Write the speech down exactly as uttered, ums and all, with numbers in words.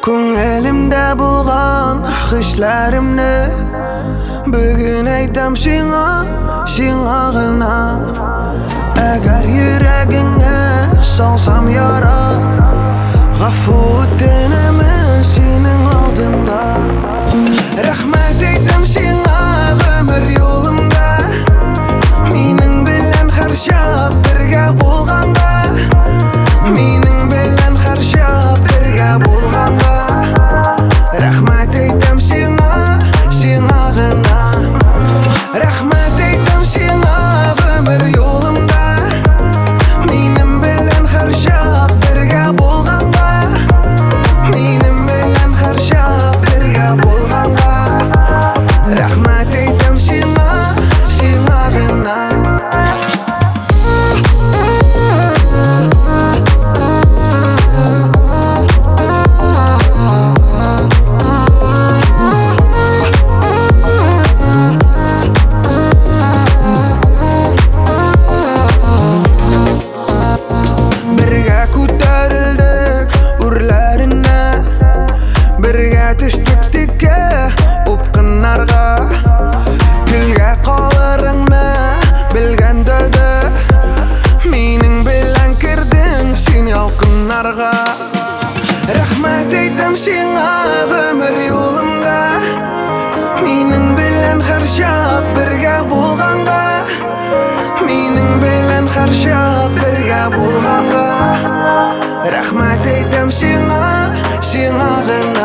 Көңілімді болған хишләремне бүгін айтам сиңа, сиңа гына. Әгәр йөрәгеңә салсам яра, гафу үтенәмен синең алдыңда. Рәхмәт әйтәм сиңа гомер юлымда, минең белән һәр чак бергә булганда, минең белән һәр чак бергә булганда. Рәхмәт әйтәм сиңа, сиңа гына. Рәхмәт әйтәм сиңа гомер юлымда, минем белән һәр чак бергә булганда, минем белән һәр чак бергә булганда. Рәхмәт әйтәм сиңа, сиңа гына. Бергә күтәрелдек үрләренә, бергә төштек тиккә упкыннарга. Көлгә калырыңны белгәндә дә, минең белән кердең син ялкыннарга. Рәхмәт әйтәм сиңа гомер юлымда, минең белән һәр чак бергә булганда, минең белән һәр чак бергә булганда. Рәхмәт әйтәм сиңа, сиңа гына.